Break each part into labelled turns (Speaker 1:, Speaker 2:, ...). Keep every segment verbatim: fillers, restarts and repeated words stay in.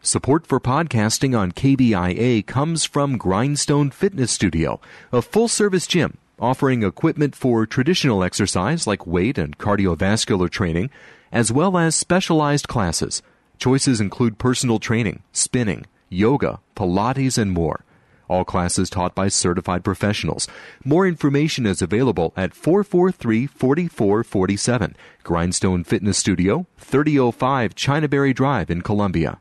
Speaker 1: Support for podcasting on K B I A comes from Grindstone Fitness Studio, a full-service gym offering equipment for traditional exercise like weight and cardiovascular training, as well as specialized classes. Choices include personal training, spinning, yoga, Pilates, and more. All classes taught by certified professionals. More information is available at four four three, four four four seven. Grindstone Fitness Studio, thirty oh five Chinaberry Drive in Columbia.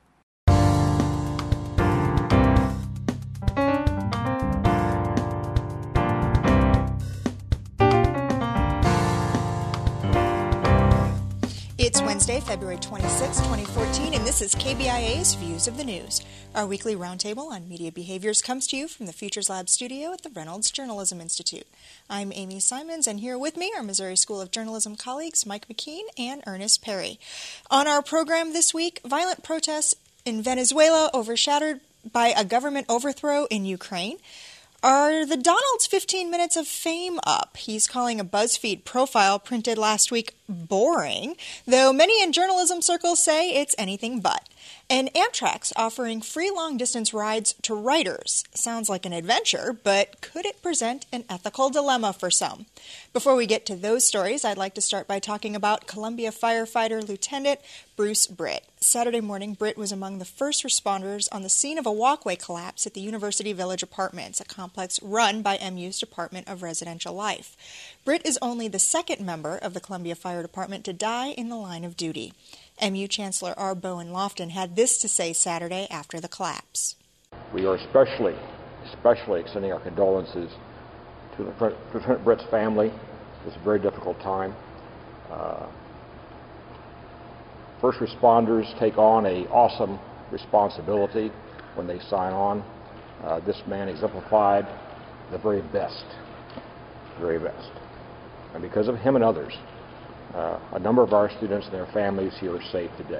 Speaker 2: It's Wednesday, February twenty-sixth, twenty fourteen, and this is K B I A's Views of the News. Our weekly roundtable on media behaviors comes to you from the Futures Lab studio at the Reynolds Journalism Institute. I'm Amy Simons, and here with me are Missouri School of Journalism colleagues Mike McKean and Ernest Perry. On our program this week, violent protests in Venezuela overshadowed by a government overthrow in Ukraine. Are the Donald's fifteen minutes of fame up? He's calling a BuzzFeed profile printed last week boring, though many in journalism circles say it's anything but. And Amtrak's offering free long-distance rides to writers. Sounds like an adventure, but could it present an ethical dilemma for some? Before we get to those stories, I'd like to start by talking about Columbia firefighter Lieutenant Bruce Britt. Saturday morning, Britt was among the first responders on the scene of a walkway collapse at the University Village Apartments, a complex run by M U's Department of Residential Life. Britt is only the second member of the Columbia Fire Department to die in the line of duty. M U Chancellor R. Bowen Lofton had this to say Saturday after the collapse.
Speaker 3: We are especially, especially extending our condolences to Lieutenant Britt's family. It's a very difficult time. Uh, first responders take on an awesome responsibility when they sign on. Uh, this man exemplified the very best, very best. And because of him and others, Uh, a number of our students and their families here are safe today.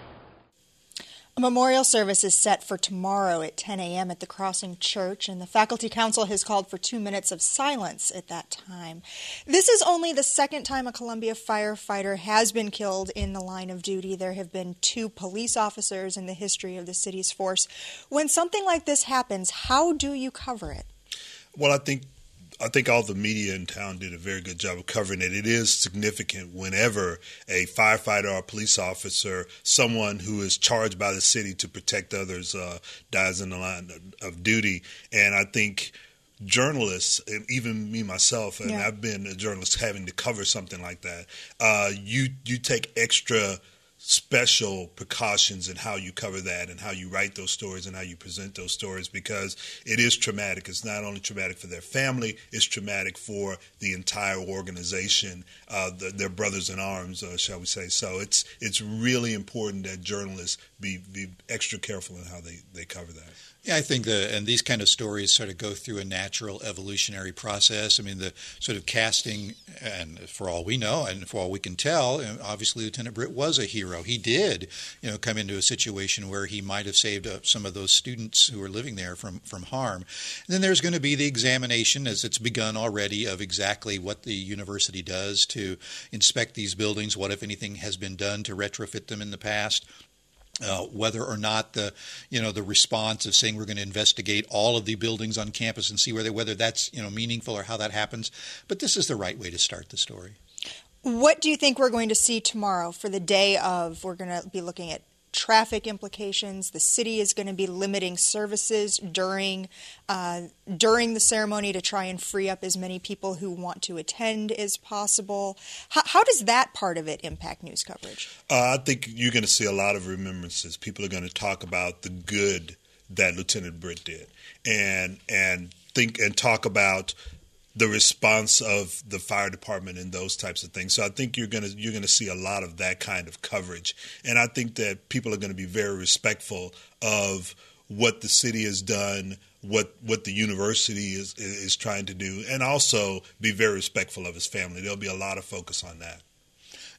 Speaker 2: A memorial service is set for tomorrow at ten a.m. at the Crossing Church, and the Faculty Council has called for two minutes of silence at that time. This is only the second time a Columbia firefighter has been killed in the line of duty. There have been two police officers in the history of the city's force. When something like this happens, how do you cover it?
Speaker 4: Well, I think I think all the media in town did a very good job of covering it. It is significant whenever a firefighter or a police officer, someone who is charged by the city to protect others, uh, dies in the line of duty. And I think journalists, even me myself, and yeah. I've been a journalist having to cover something like that, uh, you you take extra special precautions in how you cover that and how you write those stories and how you present those stories, because it is traumatic. It's not only traumatic for their family, it's traumatic for the entire organization, uh, the, their brothers in arms, uh, shall we say. So it's it's really important that journalists be, be extra careful in how they, they cover that.
Speaker 5: Yeah, I think the and these kind of stories sort of go through a natural evolutionary process. I mean, the sort of casting, and for all we know, and for all we can tell, obviously Lieutenant Britt was a hero. He did, you know, come into a situation where he might have saved uh, some of those students who were living there from from harm. And then there's going to be the examination, as it's begun already, of exactly what the university does to inspect these buildings. What, if anything, has been done to retrofit them in the past? Uh, whether or not the, you know, the response of saying we're going to investigate all of the buildings on campus and see whether whether that's, you know, meaningful or how that happens. But this is the right way to start the story.
Speaker 2: What do you think we're going to see tomorrow for the day of? We're going to be looking at traffic implications. The city is going to be limiting services during uh, during the ceremony to try and free up as many people who want to attend as possible. How, how does that part of it impact news coverage?
Speaker 4: Uh, I think you're going to see a lot of remembrances. People are going to talk about the good that Lieutenant Britt did, and and think and talk about the response of the fire department and those types of things. So I think you're going to you're going to see a lot of that kind of coverage. And I think that people are going to be very respectful of what the city has done, what what the university is is trying to do, and also be very respectful of his family. There'll be a lot of focus on that.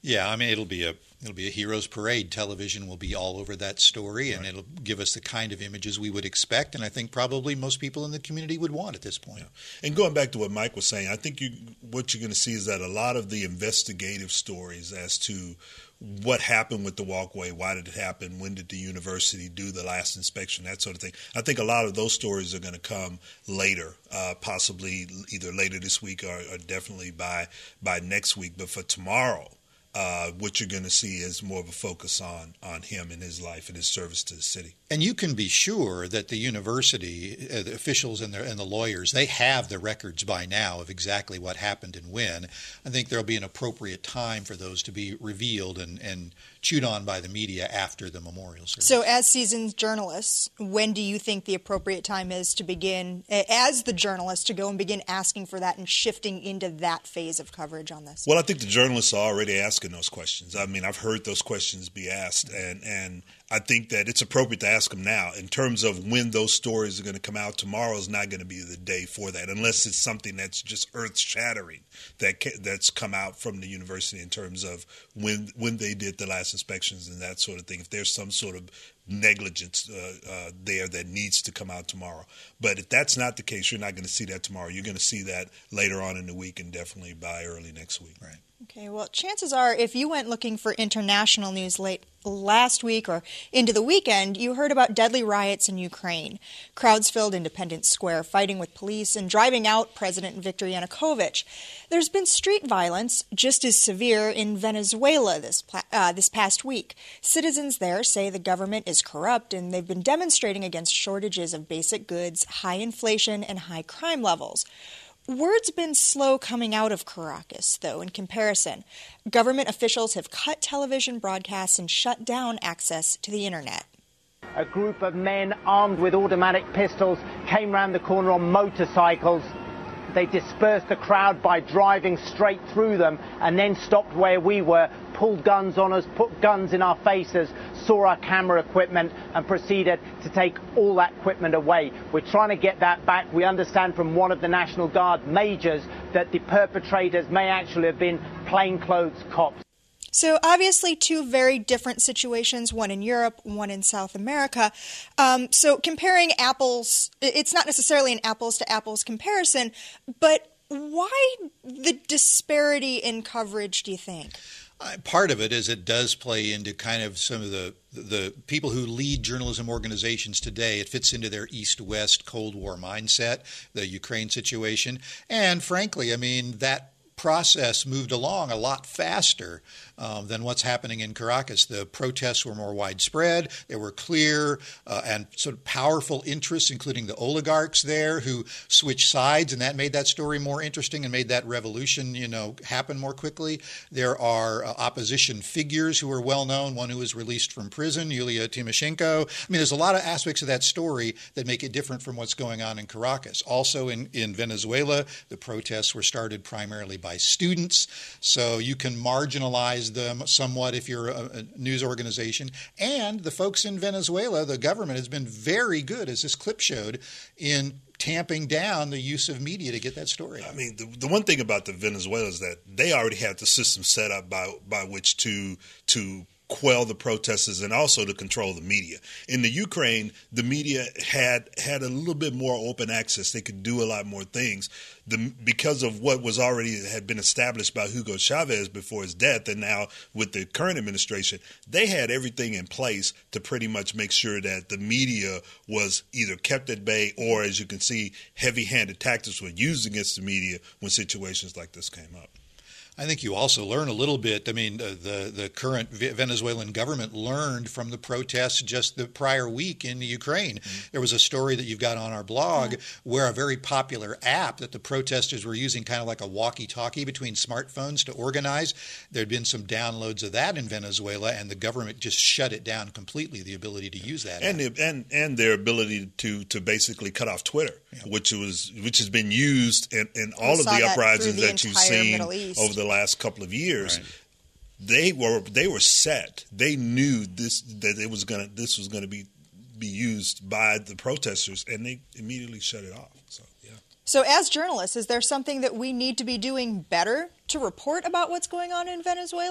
Speaker 5: Yeah, I mean, it'll be a it'll be a hero's parade. Television will be all over that story, and right. it'll give us the kind of images we would expect, and I think probably most people in the community would want at this point.
Speaker 4: Yeah. And going back to what Mike was saying, I think you what you're going to see is that a lot of the investigative stories as to what happened with the walkway, why did it happen, when did the university do the last inspection, that sort of thing. I think a lot of those stories are going to come later, uh, possibly either later this week or, or definitely by by next week. But for tomorrow, uh, what you're going to see is more of a focus on on him and his life and his service to the city.
Speaker 5: And you can be sure that the university, uh, the officials and the, and the lawyers, they have the records by now of exactly what happened and when. I think there'll be an appropriate time for those to be revealed and, and chewed on by the media after the memorial service.
Speaker 2: So as seasoned journalists, when do you think the appropriate time is to begin, as the journalist, to go and begin asking for that and shifting into that phase of coverage on this?
Speaker 4: Well, I think the journalists are already asking those questions. I mean, I've heard those questions be asked, and, and I think that it's appropriate to ask them now. In terms of when those stories are going to come out, tomorrow is not going to be the day for that, unless it's something that's just earth-shattering that that's come out from the university in terms of when when they did the last inspections and that sort of thing. If there's some sort of negligence uh, uh, there that needs to come out tomorrow. But if that's not the case, you're not going to see that tomorrow. You're going to see that later on in the week and definitely by early next week.
Speaker 5: Right.
Speaker 2: Okay, well, chances are if you went looking for international news late last week or into the weekend, you heard about deadly riots in Ukraine. Crowds filled Independence Square, fighting with police and driving out President Viktor Yanukovych. There's been street violence just as severe in Venezuela this uh, this past week. Citizens there say the government is corrupt, and they've been demonstrating against shortages of basic goods, high inflation, and high crime levels. Word's been slow coming out of Caracas, though, in comparison. Government officials have cut television broadcasts and shut down access to the internet.
Speaker 6: A group of men armed with automatic pistols came round the corner on motorcycles. They dispersed the crowd by driving straight through them and then stopped where we were, pulled guns on us, put guns in our faces, saw our camera equipment and proceeded to take all that equipment away. We're trying to get that back. We understand from one of the National Guard majors that the perpetrators may actually have been plainclothes cops.
Speaker 2: So obviously two very different situations, one in Europe, one in South America. Um, so comparing apples, it's not necessarily an apples to apples comparison, but why the disparity in coverage, do you think?
Speaker 5: Uh, part of it is it does play into kind of some of the the people who lead journalism organizations today. It fits into their East-West Cold War mindset, the Ukraine situation. And frankly, I mean, that process moved along a lot faster um, than what's happening in Caracas. The protests were more widespread. There were clear uh, and sort of powerful interests, including the oligarchs there, who switched sides, and that made that story more interesting and made that revolution, you know, happen more quickly. There are uh, opposition figures who are well known. One who was released from prison, Yulia Tymoshenko. I mean, there's a lot of aspects of that story that make it different from what's going on in Caracas. Also, in in Venezuela, the protests were started primarily by students, so you can marginalize them somewhat if you're a, a news organization. And the folks in Venezuela, the government has been very good, as this clip showed, in tamping down the use of media to get that story out.
Speaker 4: I mean, the, the one thing about the Venezuela is that they already had the system set up by by which to to quell the protesters and also to control the media. In the Ukraine, the media had had a little bit more open access. They could do a lot more things the, because of what was already had been established by Hugo Chavez before his death, and now with the current administration, they had everything in place to pretty much make sure that the media was either kept at bay or, as you can see, heavy-handed tactics were used against the media when situations like this came up.
Speaker 5: I think you also learn a little bit. I mean, uh, the the current Venezuelan government learned from the protests just the prior week in the Ukraine. Mm-hmm. There was a story that you've got on our blog mm-hmm. where a very popular app that the protesters were using, kind of like a walkie-talkie between smartphones to organize. There'd been some downloads of that in Venezuela, and the government just shut it down completely, the ability to use that
Speaker 4: and
Speaker 5: app.
Speaker 4: The, and and their ability to to basically cut off Twitter, yeah. which was which has been used in, in all of the uprisings that, that you've seen over the last couple of years. Right. They were they were set. They knew this that it was gonna this was gonna be be used by the protesters, and they immediately shut it off. So yeah.
Speaker 2: So as journalists, is there something that we need to be doing better to report about what's going on in Venezuela?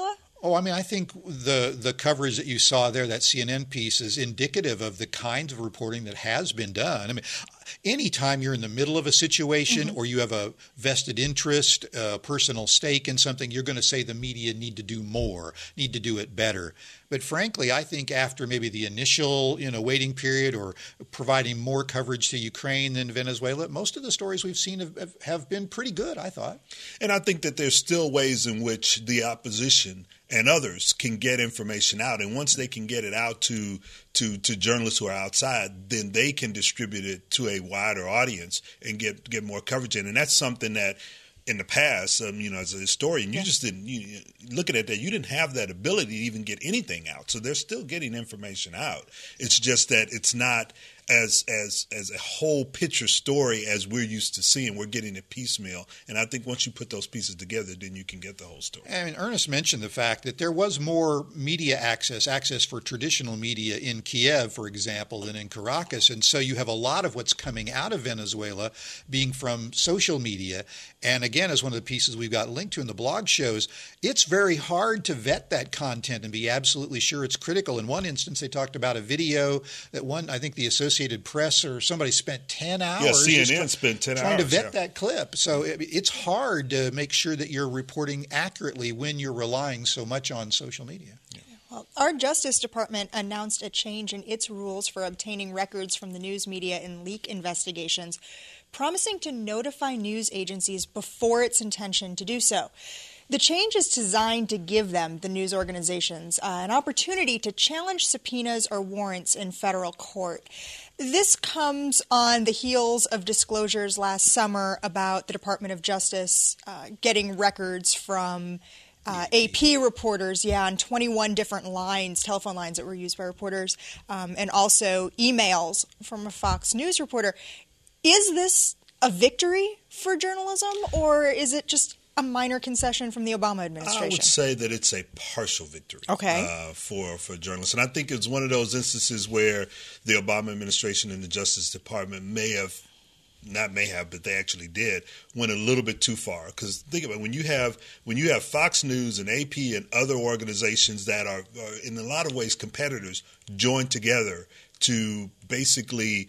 Speaker 5: Oh, I mean, I think the the coverage that you saw there, that C N N piece, is indicative of the kinds of reporting that has been done. I mean, anytime you're in the middle of a situation mm-hmm. or you have a vested interest, a personal stake in something, you're going to say the media need to do more, need to do it better. But frankly, I think after maybe the initial, you know, waiting period or providing more coverage to Ukraine than Venezuela, most of the stories we've seen have, have been pretty good, I thought.
Speaker 4: And I think that there's still ways in which the opposition and others can get information out. And once they can get it out to, to, to journalists who are outside, then they can distribute it to a wider audience and get, get more coverage in. And that's something that in the past, um, you know, as a historian, you yeah. just didn't, you, looking at that, you didn't have that ability to even get anything out. So they're still getting information out. It's just that it's not as as as a whole picture story as we're used to seeing. We're getting it piecemeal. And I think once you put those pieces together, then you can get the whole story.
Speaker 5: I mean, Ernest mentioned the fact that there was more media access, access for traditional media in Kiev, for example, than in Caracas. And so you have a lot of what's coming out of Venezuela being from social media. And again, as one of the pieces we've got linked to in the blog shows, it's very hard to vet that content and be absolutely sure it's critical. In one instance, they talked about a video that one, I think the Associated Press or somebody spent ten hours.
Speaker 4: Yeah, C N N
Speaker 5: try,
Speaker 4: spent ten
Speaker 5: trying
Speaker 4: hours.
Speaker 5: to vet
Speaker 4: yeah.
Speaker 5: that clip. So it, it's hard to make sure that you're reporting accurately when you're relying so much on social media. Yeah.
Speaker 2: Well, our Justice Department announced a change in its rules for obtaining records from the news media in leak investigations, promising to notify news agencies before its intention to do so. The change is designed to give them, the news organizations, uh, an opportunity to challenge subpoenas or warrants in federal court. This comes on the heels of disclosures last summer about the Department of Justice uh, getting records from uh, A P reporters, yeah, on twenty-one different lines, telephone lines that were used by reporters, um, and also emails from a Fox News reporter. Is this a victory for journalism, or is it just a minor concession from the Obama administration?
Speaker 4: I would say that it's a partial victory
Speaker 2: okay.
Speaker 4: uh, for, for journalists. And I think it's one of those instances where the Obama administration and the Justice Department may have, not may have, but they actually did, went a little bit too far. Because think about it, when you have when you have Fox News and A P and other organizations that are, are in a lot of ways competitors joined together to basically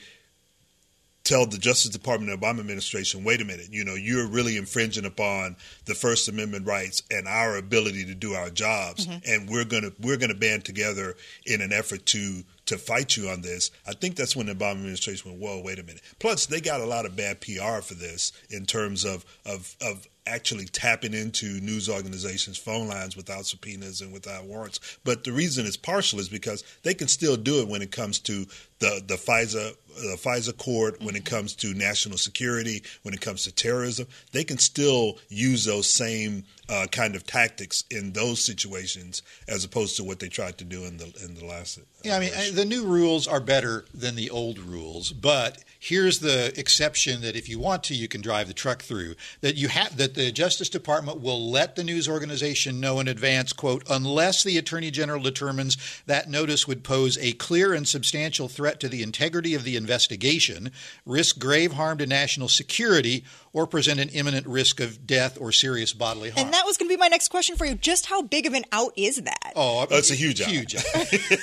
Speaker 4: tell the Justice Department and Obama administration, wait a minute, you know, you're really infringing upon the First Amendment rights and our ability to do our jobs, mm-hmm. and we're gonna we're gonna band together in an effort to to fight you on this. I think that's when the Obama administration went, whoa, wait a minute. Plus, they got a lot of bad P R for this in terms of of of actually tapping into news organizations' phone lines without subpoenas and without warrants. But the reason it's partial is because they can still do it when it comes to the the FISA the FISA court, when it comes to national security, when it comes to terrorism. They can still use those same uh, kind of tactics in those situations as opposed to what they tried to do in the in the last. Uh,
Speaker 5: yeah, I mean, I, the new rules are better than the old rules, but here's the exception that if you want to, you can drive the truck through. That you have that the Justice Department will let the news organization know in advance, quote, unless the Attorney General determines that notice would pose a clear and substantial threat to the integrity of the investigation, risk grave harm to national security, or present an imminent risk of death or serious bodily harm.
Speaker 2: And that was going to be my next question for you. Just how big of an out is that?
Speaker 5: Oh,
Speaker 4: that's a huge out.
Speaker 5: Huge out.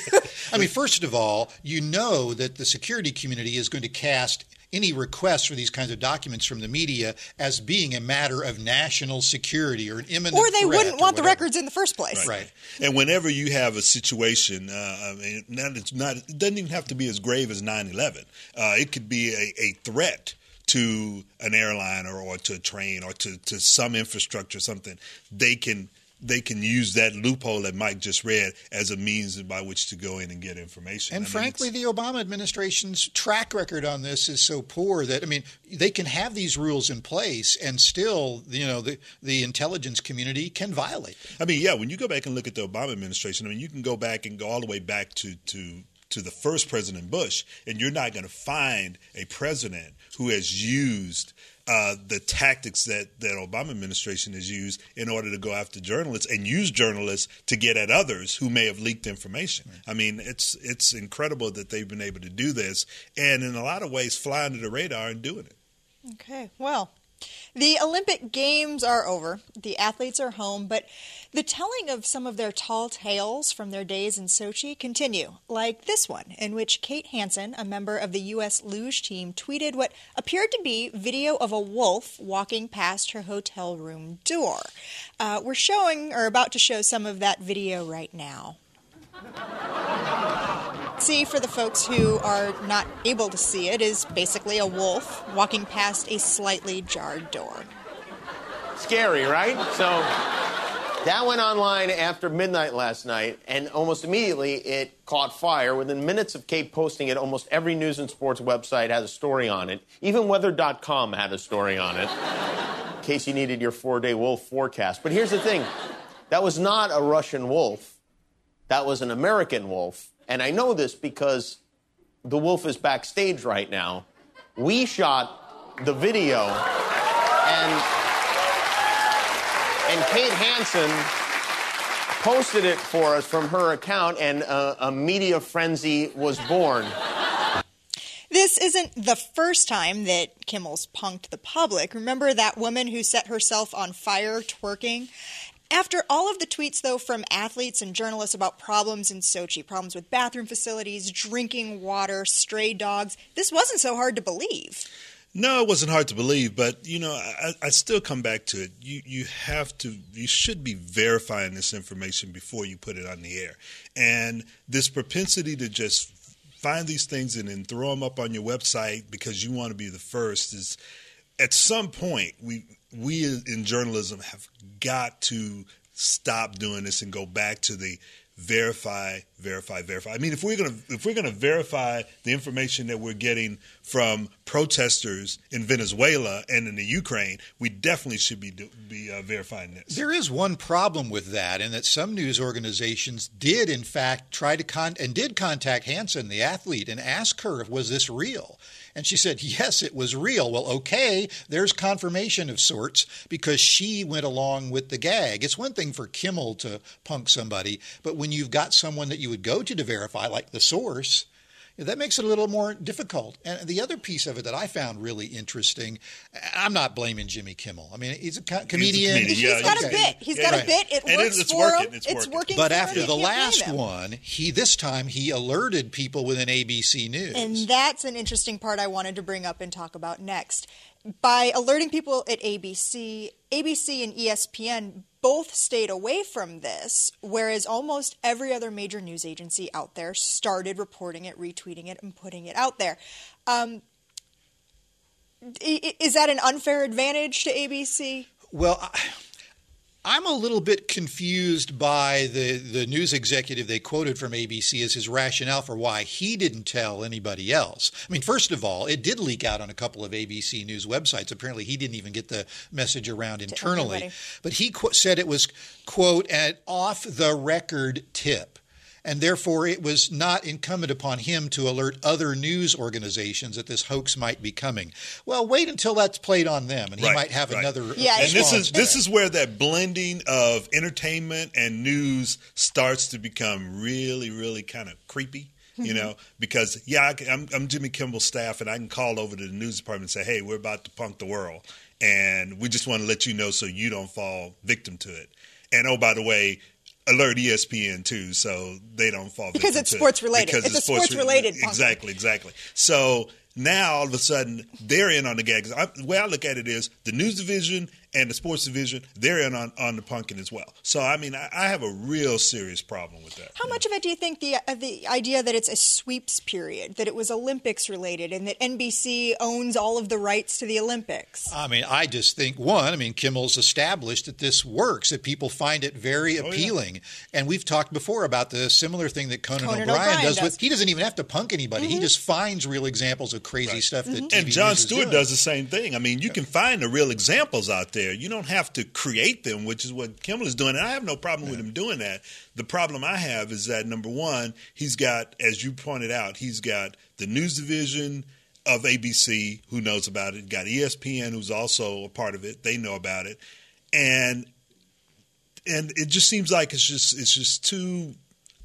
Speaker 5: I mean, first of all, you know that the security community is going to cast any request for these kinds of documents from the media as being a matter of national security or an imminent
Speaker 2: or they
Speaker 5: threat
Speaker 2: wouldn't
Speaker 5: or
Speaker 2: want the
Speaker 5: whatever.
Speaker 2: records in the first place.
Speaker 5: Right. right.
Speaker 4: And whenever you have a situation, uh, I mean, not, it's not, it doesn't even have to be as grave as nine eleven. Uh, it could be a, a threat to an airline or, or to a train or to, to some infrastructure, something. They can they can use that loophole that Mike just read as a means by which to go in and get information.
Speaker 5: And
Speaker 4: I mean,
Speaker 5: frankly, the Obama administration's track record on this is so poor that, I mean, they can have these rules in place and still, you know, the, the intelligence community can violate them.
Speaker 4: I mean, yeah, when you go back and look at the Obama administration, I mean, you can go back and go all the way back to to to the first President Bush, and you're not going to find a president who has used uh, the tactics that that Obama administration has used in order to go after journalists and use journalists to get at others who may have leaked information. Right. I mean, it's it's incredible that they've been able to do this, and in a lot of ways fly under the radar and doing it.
Speaker 2: Okay, well, The Olympic Games are over. The athletes are home, but the telling of some of their tall tales from their days in Sochi continue, like this one, in which Kate Hansen, a member of the U S luge team, tweeted what appeared to be video of a wolf walking past her hotel room door. Uh, we're showing, or about to show, some of that video right now. See, for the folks who are not able to see it, is basically a wolf walking past a slightly jarred door.
Speaker 7: Scary, right? So that went online after midnight last night, and almost immediately it caught fire. Within minutes of Kate posting it, almost every news and sports website had a story on it. Even weather dot com had a story on it, in case you needed your four-day wolf forecast. But here's the thing. That was not a Russian wolf. That was an American wolf. And I know this because the wolf is backstage right now. We shot the video, and, and Kate Hansen posted it for us from her account, and a, a media frenzy was born.
Speaker 2: This isn't the first time that Kimmel's punked the public. Remember that woman who set herself on fire twerking? After all of the tweets, though, from athletes and journalists about problems in Sochi, problems with bathroom facilities, drinking water, stray dogs, this wasn't so hard to believe.
Speaker 4: No, it wasn't hard to believe, but, you know, I, I still come back to it. You you have to, you should be verifying this information before you put it on the air. And this propensity to just find these things and then throw them up on your website because you want to be the first is, at some point, we we in journalism have got to stop doing this and go back to the verify, verify, verify. I mean, if we're gonna if we're gonna verify the information that we're getting from protesters in Venezuela and in the Ukraine, we definitely should be do, be uh, verifying this.
Speaker 5: There is one problem with that, in that some news organizations did, in fact, try to con and did contact Hansen, the athlete, and ask her, was this real? And she said, yes, it was real. Well, okay, there's confirmation of sorts because she went along with the gag. It's one thing for Kimmel to punk somebody, but when you've got someone that you would go to to verify, like the source, that makes it a little more difficult. And the other piece of it that I found really interesting, I'm not blaming Jimmy Kimmel. I mean, he's a co- comedian.
Speaker 4: He's, a comedian.
Speaker 2: He's
Speaker 4: Yeah,
Speaker 2: got
Speaker 4: okay.
Speaker 2: a bit. He's
Speaker 4: Yeah,
Speaker 2: got
Speaker 4: right.
Speaker 2: a bit. It
Speaker 4: And
Speaker 2: works
Speaker 4: it's
Speaker 2: for
Speaker 4: working.
Speaker 2: him.
Speaker 4: It's
Speaker 2: It's
Speaker 4: working.
Speaker 2: working
Speaker 5: But
Speaker 2: for
Speaker 5: after
Speaker 2: him.
Speaker 5: the
Speaker 2: You can't
Speaker 5: last
Speaker 2: blame him.
Speaker 5: one, he this time he alerted people within A B C News.
Speaker 2: And that's an interesting part I wanted to bring up and talk about next. By alerting people at A B C, A B C and E S P N both stayed away from this, whereas almost every other major news agency out there started reporting it, retweeting it, and putting it out there. Um, is that an unfair advantage to A B C?
Speaker 5: Well, I, I'm a little bit confused by the, the news executive they quoted from A B C as his rationale for why he didn't tell anybody else. I mean, first of all, it did leak out on a couple of A B C News websites. Apparently, he didn't even get the message around internally.
Speaker 2: everybody.
Speaker 5: But he qu- said it was, quote, an off-the-record tip. And therefore, it was not incumbent upon him to alert other news organizations that this hoax might be coming. Well, wait until that's played on them, and he
Speaker 4: Right,
Speaker 5: might have
Speaker 4: right.
Speaker 5: another
Speaker 2: Yeah,
Speaker 4: And this
Speaker 5: response
Speaker 4: is
Speaker 5: to
Speaker 4: this
Speaker 5: that.
Speaker 4: is where that blending of entertainment and news starts to become really, really kind of creepy. You know, because, yeah, I, I'm, I'm Jimmy Kimmel's staff, and I can call over to the news department and say, hey, we're about to punk the world, and we just want to let you know so you don't fall victim to it. And, oh, by the way, alert E S P N too, so they don't fall
Speaker 2: Because
Speaker 4: victim
Speaker 2: it's
Speaker 4: to it.
Speaker 2: sports related.
Speaker 4: Because
Speaker 2: It's a sports related punking.
Speaker 4: Exactly, exactly. So now all of a sudden they're in on the gags. I, the way I look at it is the news division and the sports division, they're in on, on the punking as well. So I mean, I, I have a real serious problem with that.
Speaker 2: How much of it do you think the uh, the idea that it's a sweeps period, that it was Olympics related, and that N B C owns all of the rights to the Olympics?
Speaker 5: I mean, I just think, one, I mean, Kimmel's established that this works, that people find it very appealing. Oh, yeah. And we've talked before about the similar thing that Conan,
Speaker 2: Conan
Speaker 5: O'Brien,
Speaker 2: O'Brien
Speaker 5: does,
Speaker 2: does.
Speaker 5: with, he doesn't even have to punk anybody.
Speaker 2: Mm-hmm.
Speaker 5: He just finds real examples of crazy
Speaker 4: Right.
Speaker 5: stuff that
Speaker 2: Mm-hmm.
Speaker 5: T V
Speaker 4: And Jon
Speaker 5: news is
Speaker 4: Stewart
Speaker 5: doing.
Speaker 4: does the same thing. I mean, you can find the real examples out there. You don't have to create them, which is what Kimmel is doing. And I have no problem yeah. with him doing that. The problem I have is that, number one, he's got, as you pointed out, he's got the news division of A B C who knows about it. Got E S P N who's also a part of it. They know about it. And and it just seems like it's just it's just too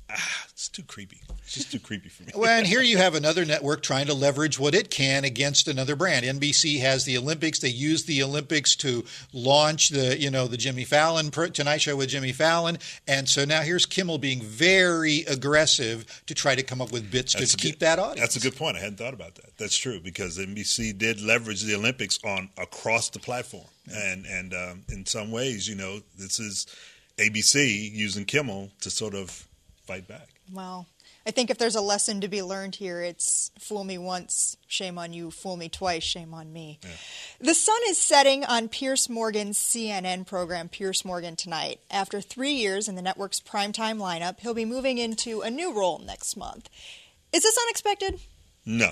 Speaker 4: Ah, it's too creepy. It's just too creepy for me.
Speaker 5: Well, and here you have another network trying to leverage what it can against another brand. N B C has the Olympics. They use the Olympics to launch the, you know, the Jimmy Fallon Tonight Show with Jimmy Fallon, and so now here's Kimmel being very aggressive to try to come up with bits that's to keep
Speaker 4: good,
Speaker 5: that audience.
Speaker 4: That's a good point. I hadn't thought about that. That's true, because N B C did leverage the Olympics on across the platform, yeah. and and um, in some ways, you know, this is A B C using Kimmel to sort of fight back.
Speaker 2: Well, I think if there's a lesson to be learned here, it's fool me once, shame on you, fool me twice, shame on me. Yeah. The sun is setting on Piers Morgan's C N N program, Piers Morgan Tonight. After three years in the network's primetime lineup, he'll be moving into a new role next month. Is this unexpected?
Speaker 4: No,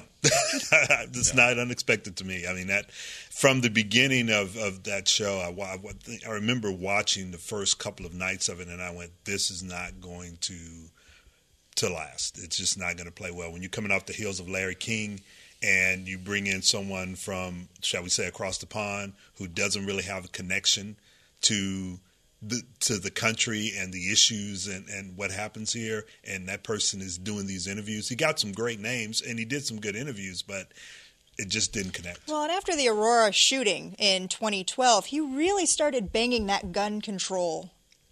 Speaker 4: it's no. not unexpected to me. I mean, that from the beginning of, of that show, I, I, I remember watching the first couple of nights of it, and I went, this is not going to to last. It's just not going to play well. When you're coming off the heels of Larry King and you bring in someone from, shall we say, across the pond who doesn't really have a connection to the, to the country and the issues and, and what happens here, and that person is doing these interviews. He got some great names, and he did some good interviews, but it just didn't connect.
Speaker 2: Well, and after the Aurora shooting in twenty twelve, he really started banging that gun control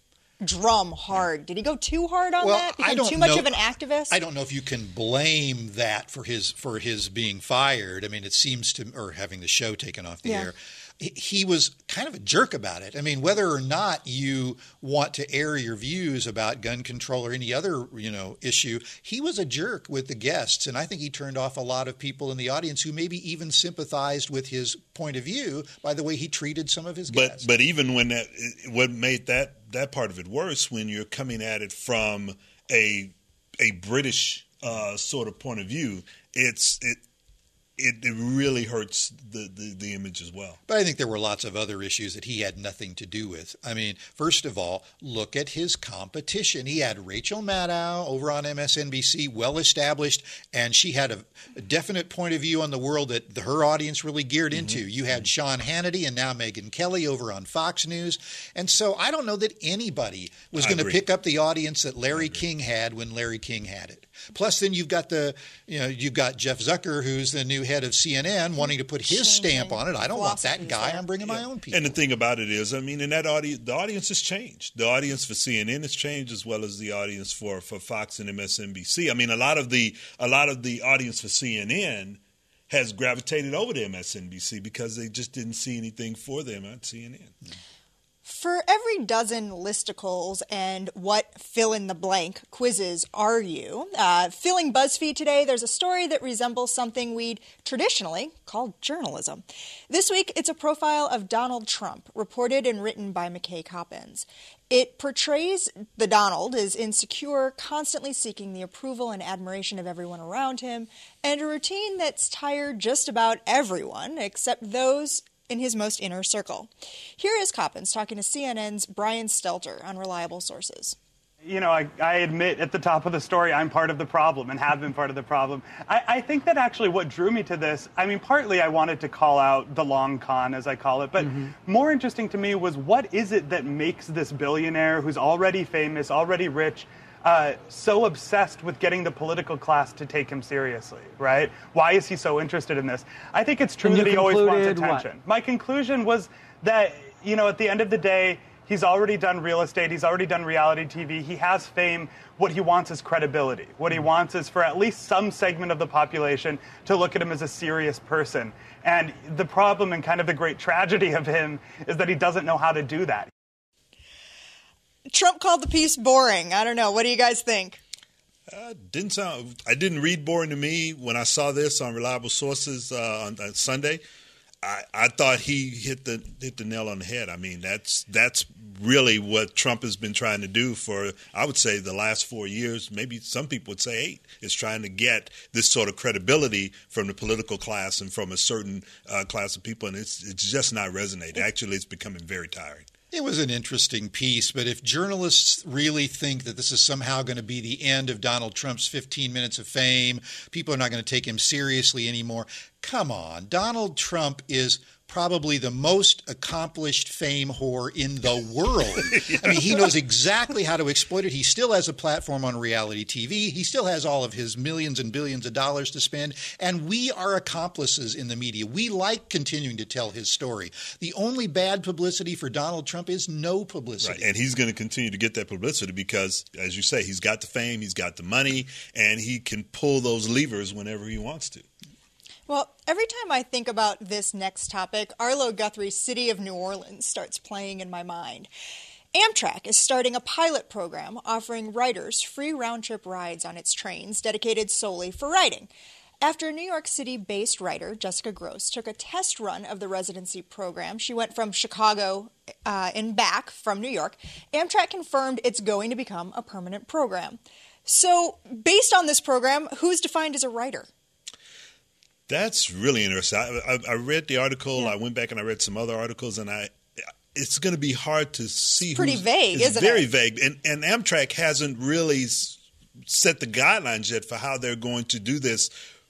Speaker 2: drum hard. Did he go too hard on
Speaker 5: well,
Speaker 2: that? Become
Speaker 5: I don't
Speaker 2: too much
Speaker 5: know,
Speaker 2: of an activist?
Speaker 5: I don't know if you can blame that for his for his being fired. I mean, it seems to, or having the show taken off the yeah. air. He was kind of a jerk about it. I mean, whether or not you want to air your views about gun control or any other, you know, issue, he was a jerk with the guests, and I think he turned off a lot of people in the audience who maybe even sympathized with his point of view by the way he treated some of his guests.
Speaker 4: But but even when that, what made that that part of it worse, when you're coming at it from a a British uh, sort of point of view, it's it. It, it really hurts the, the, the image as well.
Speaker 5: But I think there were lots of other issues that he had nothing to do with. I mean, first of all, look at his competition. He had Rachel Maddow over on M S N B C, well established, and she had a, a definite point of view on the world that the, her audience really geared into. Mm-hmm. You had Sean Hannity and now Megyn Kelly over on Fox News. And so I don't know that anybody was going to pick up the audience that Larry King had when Larry King had it. Plus, then you've got the, you know, you've got Jeff Zucker, who's the new head of C N N, wanting to put his Changing stamp on it. I don't want that guy. There. I'm bringing yeah. my own people.
Speaker 4: And the thing about it is, I mean, in that audience, the audience has changed. The audience for C N N has changed, as well as the audience for, for Fox and M S N B C. I mean, a lot of the a lot of the audience for C N N has gravitated over to M S N B C because they just didn't see anything for them at C N N. Mm.
Speaker 2: For every dozen listicles and what fill-in-the-blank quizzes are you? Uh, filling BuzzFeed today, there's a story that resembles something we'd traditionally call journalism. This week, it's a profile of Donald Trump, reported and written by McKay Coppins. It portrays the Donald as insecure, constantly seeking the approval and admiration of everyone around him, and a routine that's tired just about everyone except those in his most inner circle. Here is Coppins talking to C N N's Brian Stelter on Reliable Sources.
Speaker 8: You know, I, I admit at the top of the story I'm part of the problem and have been part of the problem. I, I think that actually what drew me to this, I mean, partly I wanted to call out the long con, as I call it, but mm-hmm. more interesting to me was what is it that makes this billionaire who's already famous, already rich, Uh, so obsessed with getting the political class to take him seriously, right? Why is he so interested in this? I think it's true that he always wants attention. What? My conclusion was that, you know, at the end of the day, he's already done real estate. He's already done reality T V. He has fame. What he wants is credibility. What he wants is for at least some segment of the population to look at him as a serious person. And the problem and kind of the great tragedy of him is that he doesn't know how to do that.
Speaker 2: Trump called the piece boring. I don't know. What do you guys think?
Speaker 4: Uh, didn't sound. I didn't read boring to me when I saw this on Reliable Sources uh, on, on Sunday. I, I thought he hit the hit the nail on the head. I mean, that's that's really what Trump has been trying to do for, I would say, the last four years. Maybe some people would say eight. Is trying to get this sort of credibility from the political class and from a certain uh, class of people, and it's it's just not resonating. Actually, it's becoming very tiring.
Speaker 5: It was an interesting piece, but if journalists really think that this is somehow going to be the end of Donald Trump's fifteen minutes of fame, people are not going to take him seriously anymore. Come on. Donald Trump is probably the most accomplished fame whore in the world. yeah. I mean, he knows exactly how to exploit it. He still has a platform on reality T V. He still has all of his millions and billions of dollars to spend. And we are accomplices in the media. We like continuing to tell his story. The only bad publicity for Donald Trump is no publicity.
Speaker 4: Right. And he's going to continue to get that publicity because, as you say, he's got the fame, he's got the money, and he can pull those levers whenever he wants to.
Speaker 2: Well, every time I think about this next topic, Arlo Guthrie's City of New Orleans starts playing in my mind. Amtrak is starting a pilot program offering writers free round-trip rides on its trains dedicated solely for writing. After a New York City-based writer, Jessica Gross, took a test run of the residency program, she went from Chicago uh, and back from New York. Amtrak confirmed it's going to become a permanent program. So, based on this program, who's defined as a writer?
Speaker 4: That's really interesting. I, I, I read the article.
Speaker 2: Yeah.
Speaker 4: I went back and I read some other articles, and I it's going to be hard to see.
Speaker 2: It's pretty
Speaker 4: who's,
Speaker 2: vague,
Speaker 4: it's
Speaker 2: isn't
Speaker 4: very
Speaker 2: it?
Speaker 4: Very vague, and, and Amtrak hasn't really set the guidelines yet for how they're going to do this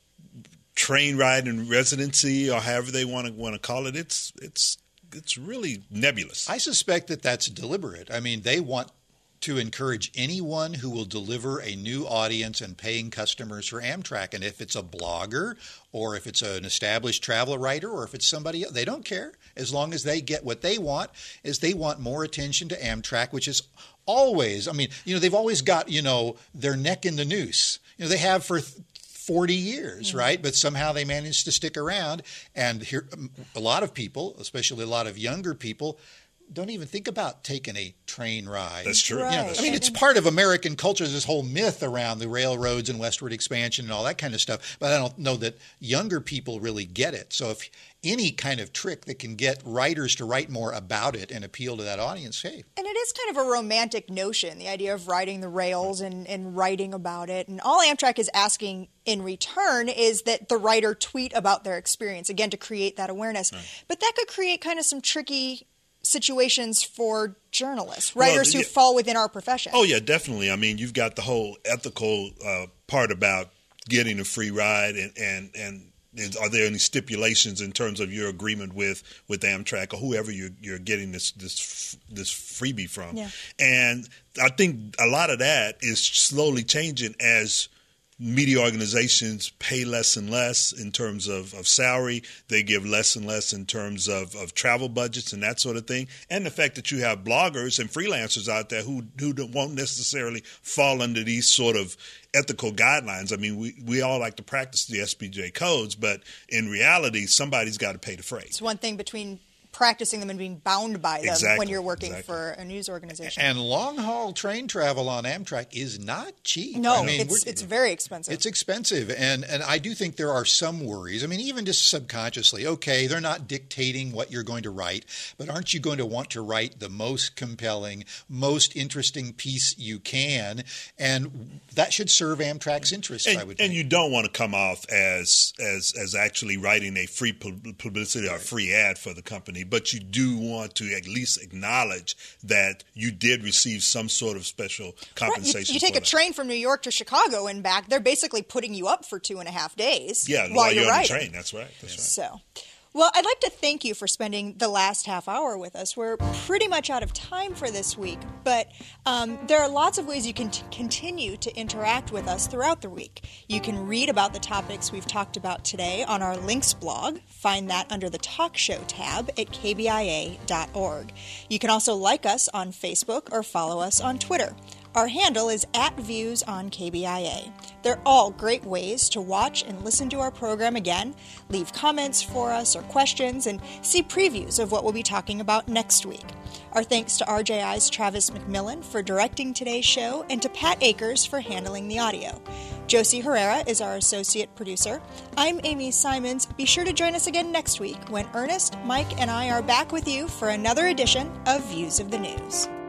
Speaker 4: train ride and residency, or however they want to want to call it. It's it's it's really nebulous.
Speaker 5: I suspect that that's deliberate. I mean, they want to encourage anyone who will deliver a new audience and paying customers for Amtrak. And if it's a blogger or if it's an established travel writer or if it's somebody else, they don't care. As long as they get what they want, is they want more attention to Amtrak, which is always, I mean, you know, they've always got, you know, their neck in the noose. You know, they have for forty years, mm-hmm. right? But somehow they managed to stick around. And here, a lot of people, especially a lot of younger people, don't even think about taking a train ride.
Speaker 4: That's true.
Speaker 2: Right.
Speaker 5: You know, I mean, it's part of American culture, this whole myth around the railroads and westward expansion and all that kind of stuff. But I don't know that younger people really get it. So if any kind of trick that can get writers to write more about it and appeal to that audience, hey.
Speaker 2: And it is kind of a romantic notion, the idea of riding the rails and, and writing about it. And all Amtrak is asking in return is that the writer tweet about their experience, again, to create that awareness. Right. But that could create kind of some tricky situations for journalists, writers well, yeah. who fall within our profession.
Speaker 4: Oh, yeah, definitely. I mean, you've got the whole ethical uh, part about getting a free ride, and, and, and are there any stipulations in terms of your agreement with, with Amtrak or whoever you're, you're getting this, this, this freebie from?
Speaker 2: Yeah.
Speaker 4: And I think a lot of that is slowly changing as media organizations pay less and less in terms of, of salary. They give less and less in terms of, of travel budgets and that sort of thing. And the fact that you have bloggers and freelancers out there who, who won't necessarily fall under these sort of ethical guidelines. I mean, we, we all like to practice the S P J codes, but in reality, somebody's got to pay the freight.
Speaker 2: It's one thing between practicing them and being bound by them
Speaker 4: exactly,
Speaker 2: when you're working
Speaker 4: exactly.
Speaker 2: for a news organization.
Speaker 5: And long-haul train travel on Amtrak is not cheap.
Speaker 2: No,
Speaker 5: I mean,
Speaker 2: it's it's very expensive.
Speaker 5: It's expensive, and, and I do think there are some worries. I mean, even just subconsciously, okay, they're not dictating what you're going to write, but aren't you going to want to write the most compelling, most interesting piece you can? And that should serve Amtrak's interests,
Speaker 4: and,
Speaker 5: I would think.
Speaker 4: And you don't want to come off as as as actually writing a free publicity or a free ad for the company, but you do want to at least acknowledge that you did receive some sort of special compensation.
Speaker 2: Right. You, you take
Speaker 4: for
Speaker 2: a
Speaker 4: that.
Speaker 2: train from New York to Chicago and back, they're basically putting you up for two and a half days
Speaker 4: yeah,
Speaker 2: while,
Speaker 4: while
Speaker 2: you're,
Speaker 4: you're on
Speaker 2: writing.
Speaker 4: the train. That's right. That's right.
Speaker 2: So, well, I'd like to thank you for spending the last half hour with us. We're pretty much out of time for this week, but um, there are lots of ways you can t- continue to interact with us throughout the week. You can read about the topics we've talked about today on our links blog. Find that under the Talk Show tab at k b i a dot org. You can also like us on Facebook or follow us on Twitter. Our handle is at Views on K B I A. They're all great ways to watch and listen to our program again, leave comments for us or questions, and see previews of what we'll be talking about next week. Our thanks to R J I's Travis McMillan for directing today's show and to Pat Akers for handling the audio. Josie Herrera is our associate producer. I'm Amy Simons. Be sure to join us again next week when Ernest, Mike, and I are back with you for another edition of Views of the News.